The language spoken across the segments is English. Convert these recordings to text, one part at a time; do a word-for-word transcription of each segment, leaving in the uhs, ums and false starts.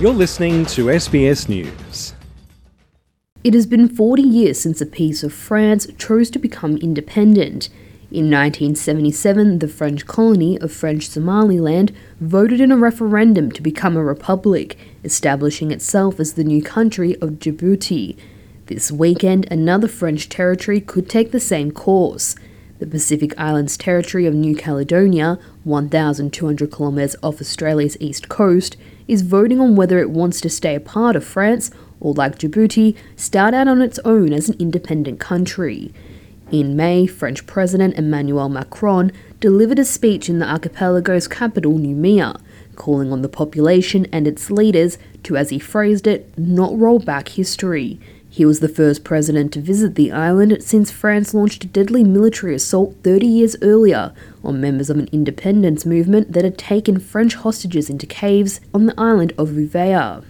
You're listening to S B S News. It has been forty years since a piece of France chose to become independent. In nineteen seventy-seven, the French colony of French Somaliland voted in a referendum to become a republic, establishing itself as the new country of Djibouti. This weekend, another French territory could take the same course. The Pacific Islands territory of New Caledonia, one thousand two hundred kilometres off Australia's east coast, is voting on whether it wants to stay a part of France or, like Djibouti, start out on its own as an independent country. In May, French President Emmanuel Macron delivered a speech in the archipelago's capital, Nouméa, calling on the population and its leaders to, as he phrased it, not roll back history. He was the first president to visit the island since France launched a deadly military assault thirty years earlier on members of an independence movement that had taken French hostages into caves on the island of Uvea.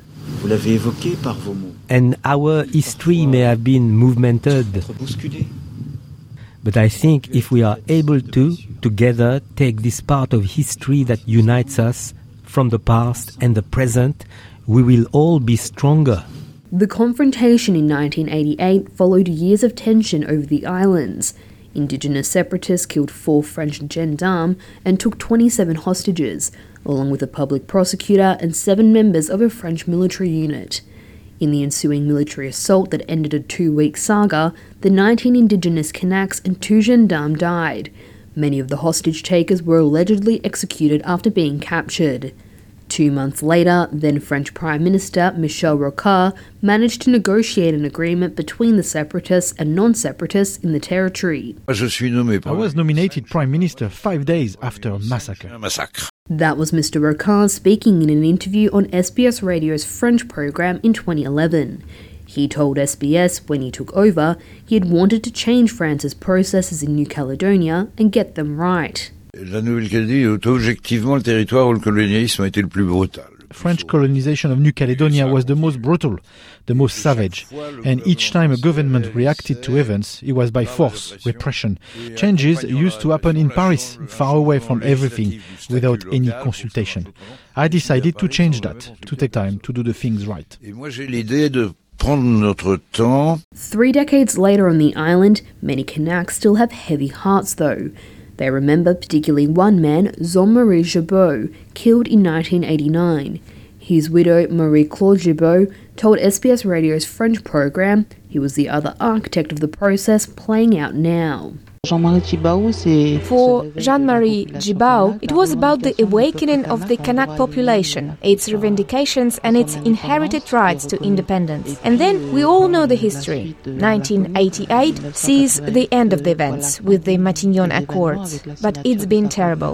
And our history may have been movemented, but I think if we are able to, together, take this part of history that unites us from the past and the present, we will all be stronger. The confrontation in nineteen eighty-eight followed years of tension over the islands. Indigenous separatists killed four French gendarmes and took twenty-seven hostages, along with a public prosecutor and seven members of a French military unit. In the ensuing military assault that ended a two-week saga, the nineteen Indigenous Kanaks and two gendarmes died. Many of the hostage takers were allegedly executed after being captured. Two months later, then French Prime Minister Michel Rocard managed to negotiate an agreement between the separatists and non-separatists in the territory. I was nominated Prime Minister five days after a massacre. That was Mister Rocard speaking in an interview on S B S Radio's French program in twenty eleven. He told S B S when he took over, he had wanted to change France's processes in New Caledonia and get them right. La Nouvelle-Calédonie est objectivement le territoire où le colonialisme a été le plus brutal. French colonization of New Caledonia was the most brutal, the most savage, and each time a government reacted to events, it was by force, repression. Changes used to happen in Paris, far away from everything, without any consultation. I decided to change that, to take time to do the things right. Et moi j'ai l'idée de prendre notre temps. Three decades later on the island, many Kanaks still have heavy hearts though. They remember particularly one man, Jean-Marie Gibault, killed in nineteen eighty-nine. His widow, Marie-Claude Gibault, told S B S Radio's French program he was the other architect of the process playing out now. For Jean-Marie Gibault, it was about the awakening of the Kanak population, its reivindications and its inherited rights to independence. And then we all know the history. nineteen eighty-eight sees the end of the events with the Matignon Accords, but it's been terrible.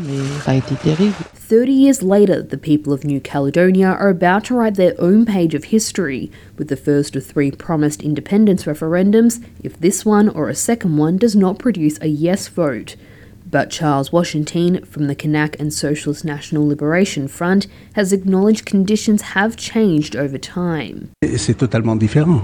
Thirty years later, the people of New Caledonia are about to write their own page of history, with the first of three promised independence referendums if this one or a second one does not produce a yes vote. But Charles Washington from the Kanak and Socialist National Liberation Front has acknowledged conditions have changed over time. It's totally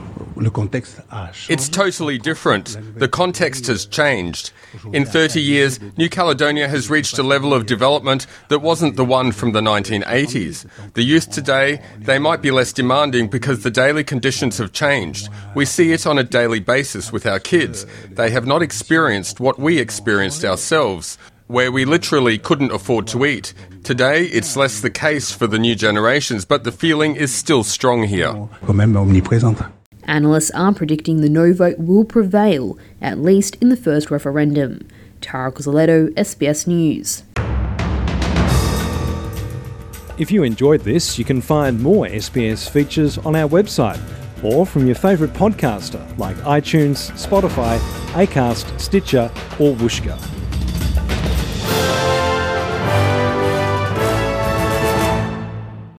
different. The context has changed. In thirty years, New Caledonia has reached a level of development that wasn't the one from the nineteen eighties. The youth today, they might be less demanding because the daily conditions have changed. We see it on a daily basis with our kids. They have not experienced what we experienced ourselves, where we literally couldn't afford to eat. Today, it's less the case for the new generations, but the feeling is still strong here. Analysts are predicting the no vote will prevail, at least in the first referendum. Tara Cozzoletto, S B S News. If you enjoyed this, you can find more S B S features on our website or from your favourite podcaster like iTunes, Spotify, Acast, Stitcher or Whooshkaa.